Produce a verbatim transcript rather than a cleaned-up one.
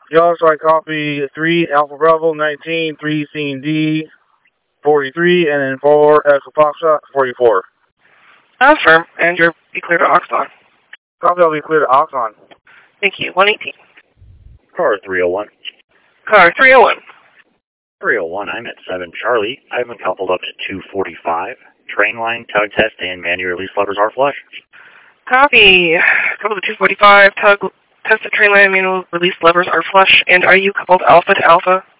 Yellow Strike copy three, Alpha Bravo nineteen, three Scene D forty-three, and then four Echo Foxtrot forty-four. Confirm, and you're be clear to Oxon. Copy, I'll be clear to Oxon. Thank you. one eighteen. Car three oh one. Car three oh one. three oh one, I'm at seven Charlie. I've been coupled up to two forty-five. Train line, tug test, and manual release levers are flush. Copy. Coupled to two forty-five. Tug test the train line, manual release levers are flush. And are you coupled Alpha to Alpha?